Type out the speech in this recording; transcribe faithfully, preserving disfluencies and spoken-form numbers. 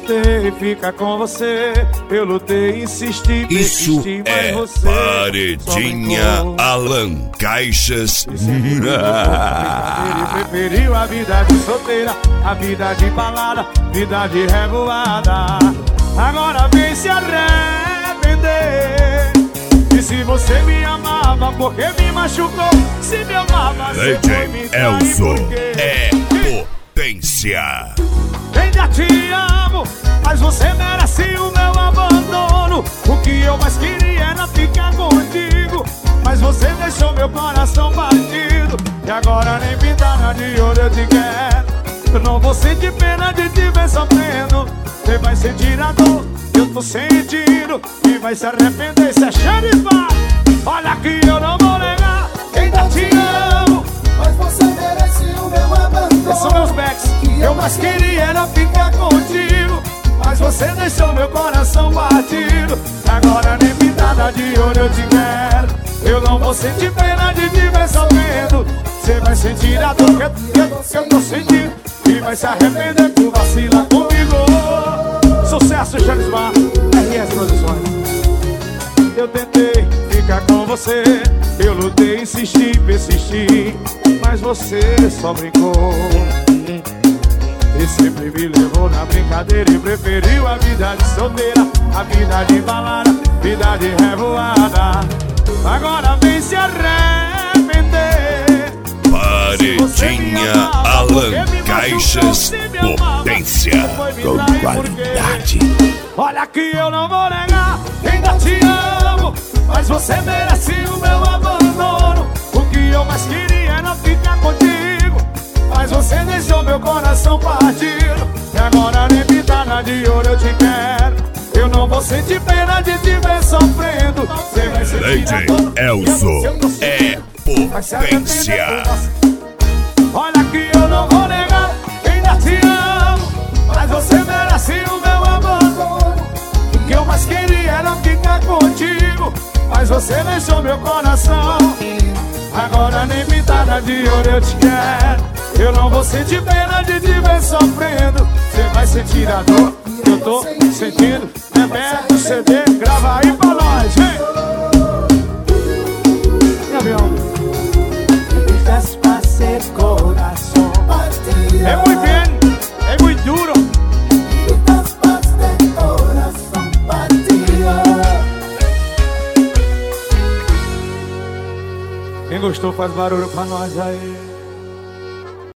tentei ficar com você, eu lutei, insisti, Isso persisti, mas é você Paredinha Alan Caixas. Ele preferiu a vida de solteira, a vida de balada, vida de revoada. Agora vem se arrepender. E se você me amava, por que me machucou? Se me amava, você foi me trair, Elzo por quê? é potência. Ainda te amo, mas você merece o meu abandono. O que eu mais queria era ficar contigo, mas você deixou meu coração partido. E agora nem pintada de ouro eu te quero. Eu não vou sentir pena de te ver sofrendo. Você vai sentir a dor que eu tô sentindo e vai se arrepender. Se é xerifa, olha que eu não vou negar. Ainda te amo, mas você merece o meu abandono. esses são meus backs. Eu mais queria era Ficar contigo, mas você deixou meu coração batido. Agora nem pintada de ouro eu te quero. Eu não vou sentir pena de te ver sofrendo. Você vai sentir a dor que eu, que eu, que eu tô sentindo e vai se arrepender por vacilar comigo. Sucesso, Charisma, R S Produções. Eu tentei ficar com você, eu lutei, insisti, persisti, mas você só brincou. E sempre me levou na brincadeira e preferiu a vida de solteira, a vida de balada, vida de revoada. Agora vem se arrepender. Paredinha Alan Caixas, potência com qualidade. Olha que eu não vou negar, ainda te amo, mas você merece o meu abandono. O que eu mais queria era ficar contigo, mas você deixou meu coração partido. E agora nem pintada de ouro eu te quero. Eu não vou sentir pena de te ver sofrendo. Você vai sentir a dor que Elzo eu tô sentindo. é potência. Olha que eu não vou negar, ainda te amo, mas você merece o meu abandono. O que eu mais queria era ficar contigo, mas você deixou meu coração. Agora nem pintada de ouro eu te quero. Eu não vou sentir pena de te ver sofrendo. Você vai sentir a dor que eu tô sentindo. Repete o C D, grava aí pra nós, vem! E avião? É muito bem, é muito duro. Quem gostou faz barulho pra nós aí.